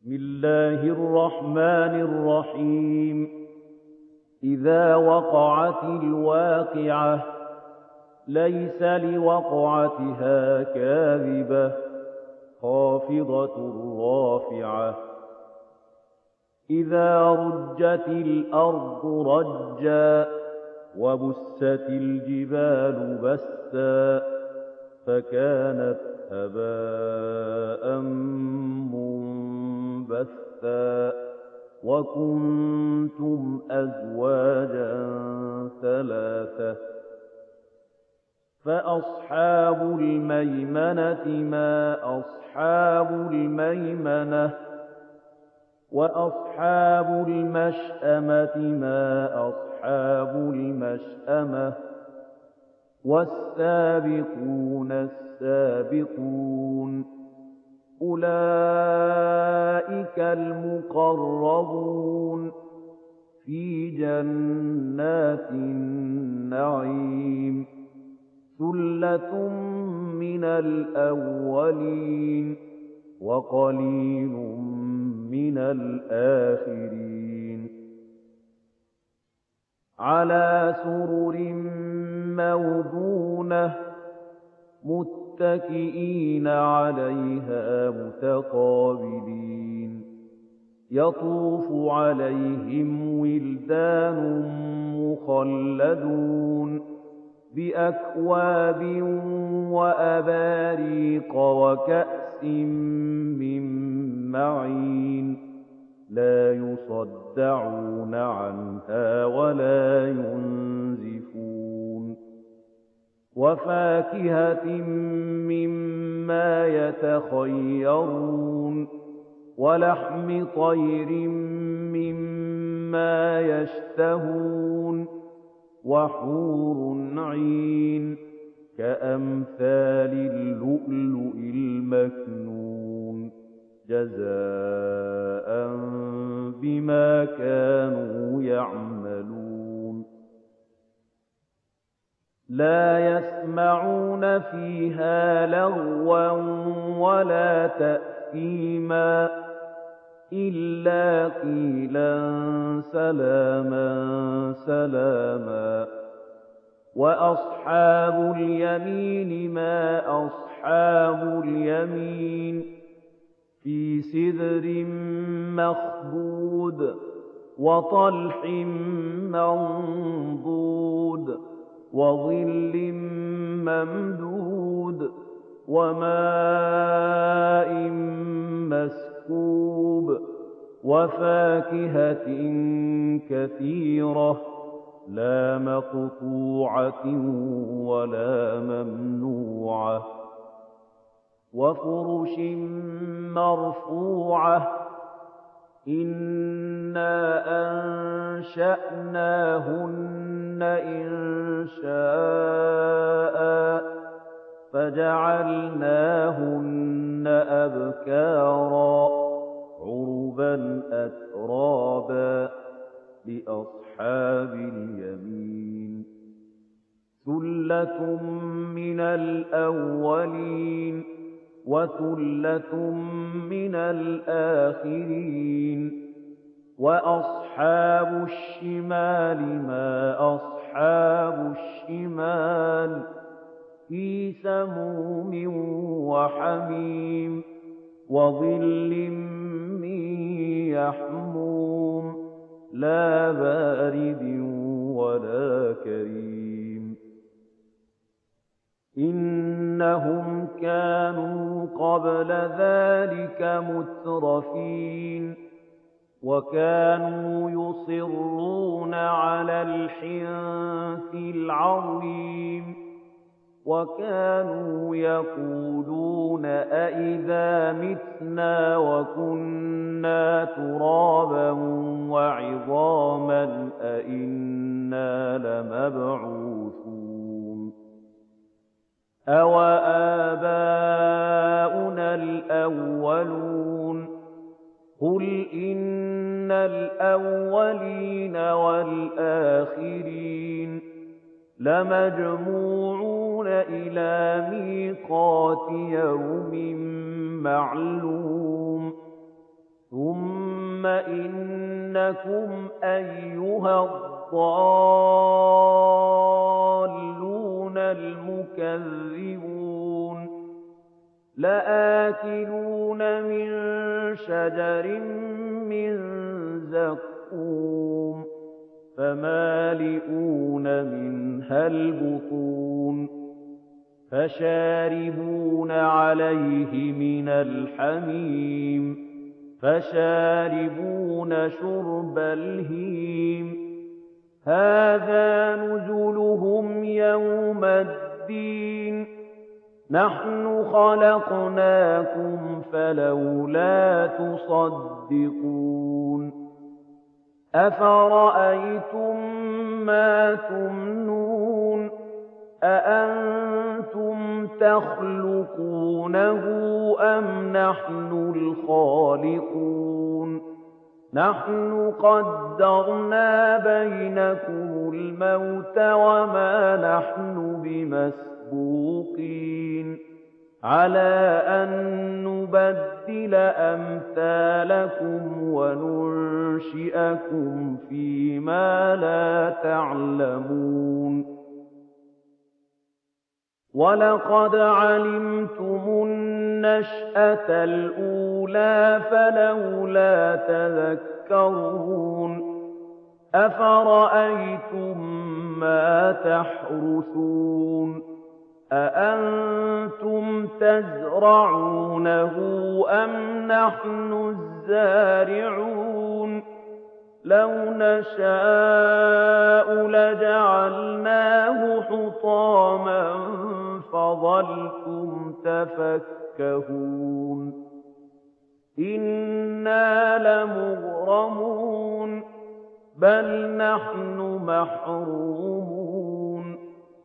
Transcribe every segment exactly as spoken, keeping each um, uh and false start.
بسم الله الرحمن الرحيم إذا وقعت الواقعة ليس لوقعتها كاذبة خافضة رافعة إذا رجت الأرض رجا وبست الجبال بسا فكانت هباء منبثا وكنتم أزواجا ثلاثة فأصحاب الميمنة ما أصحاب الميمنة وأصحاب المشأمة ما أصحاب المشأمة والسابقون السابقون أولئك المقربون في جنات النعيم ثلة من الأولين وقليل من الآخرين على سرر موضونة متكئين عليها متقابلين يطوف عليهم ولدان مخلدون بأكواب وأباريق وكأس من معين لا يصدعون عنها ولا ينزفون وفاكهة مما يتخيرون ولحم طير مما يشتهون وحور عين كأمثال اللؤلؤ المكنون جزاء بما كانوا يعملون لا يسمعون فيها لغوا ولا تأثيما إلا قيلا سلاما سلاما وأصحاب اليمين ما أصحاب اليمين في سدر مخضود وطلح منضود وظل ممدود وماء مسكوب وفاكهة كثيرة لا مقطوعة ولا ممنوعة وفرش مرفوعة إنا أنشأناهن إنشاء فجعلناهن أبكارا عربا أترابا لأصحاب اليمين ثلة من الأولين وثلة من الآخرين وأصحاب الشمال ما أصحاب الشمال في سموم وحميم وظل من يحموم لا بارد ولا كريم إنهم كانوا قبل ذلك مترفين وكانوا يصرون على الحنث العظيم وكانوا يقولون أئذا متنا وكنا ترابا وعظاما أئنا لمبعوثون أوآباؤنا الأولون قل إن الأولين والآخرين لمجموعون إلى ميقات يوم معلوم ثم إنكم أيها الضالون المكذبون لآكلون من شجر من زقوم فمالئون منها البطون فشاربون عليه من الحميم فشاربون شرب الهيم هذا نزلهم يوم الدين نحن خلقناكم فلولا تصدقون أفرأيتم ما تمنون أأنتم تخلقونه أم نحن الخالقون نحن قدرنا بينكم الموت وما نحن بمسبوقين على أن نبدل أمثالكم وننشئكم فيما لا تعلمون ولقد علمتم النشأة الأولى فلولا تذكرون أفرأيتم ما تحرثون أأنتم تزرعونه أم نحن الزارعون لو نشاء لجعلناه حطاما فظلتم تفكهون إنا لمغرمون بل نحن محرومون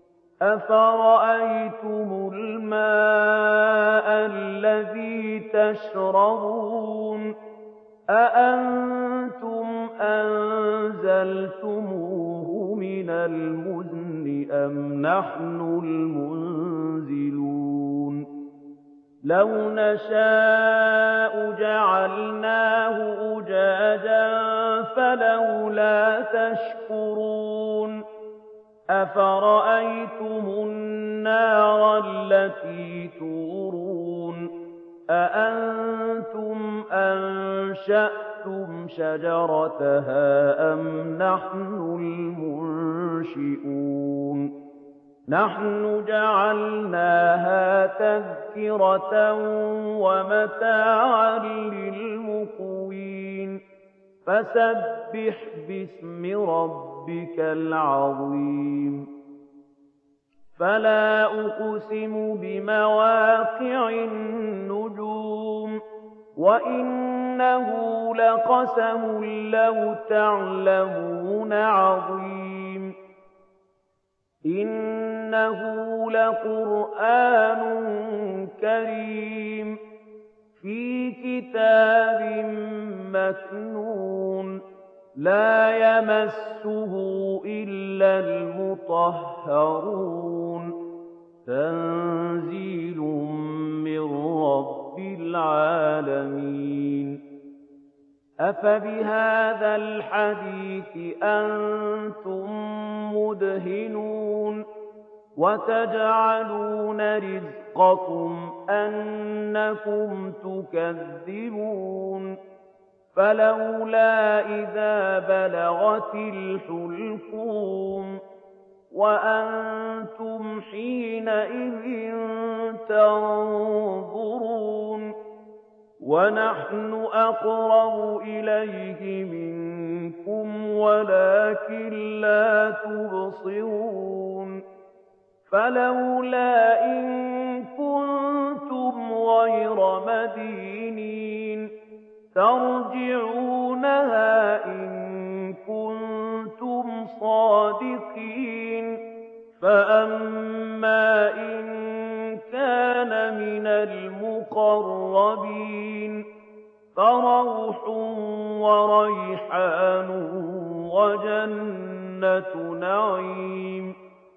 أفرأيتم الماء الذي تشربون أأنتم أنزلتموه من المزن أم نحن المنزلون لو نشاء جعلناه أجاجا فلولا تشكرون أفرأيتم النار التي تورون أأنتم أنشأتم شجرتها أم نحن المنشئون نحن جعلناها تذكرة ومتاعا للمقوين فسبح باسم ربك العظيم فلا أقسم بمواقع النجوم وإنه لقسم لو تعلمون عظيم إنه لقرآن كريم في كتاب مكنون لا يمسه إلا المطهرون تنزيل من رب العالمين أفبهذا الحديث أنتم مدهنون وتجعلون رزقكم أنكم تكذبون فلولا إذا بلغت الحلقوم وأنتم حينئذ تنظرون ونحن أقرب إليه منكم ولكن لا تبصرون فلولا إن كنتم غير مدينين ترجعونها إن كنتم صادقين فأما إن كان من المقربين فروح وريحان وجنة نعيم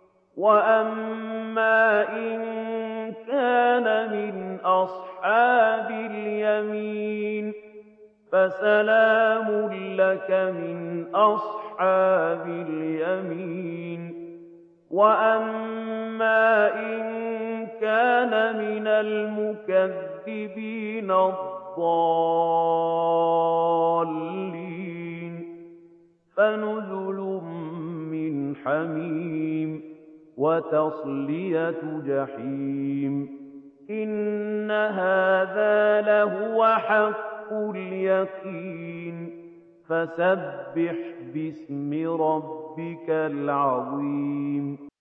وأما إن كان من أصحاب اليمين فسلام لك من أصحاب اليمين وأما إن كان من المكذبين الضالين فنزل من حميم وتصلية جحيم إن هذا لهو حق اليقين فسبح باسم ربك العظيم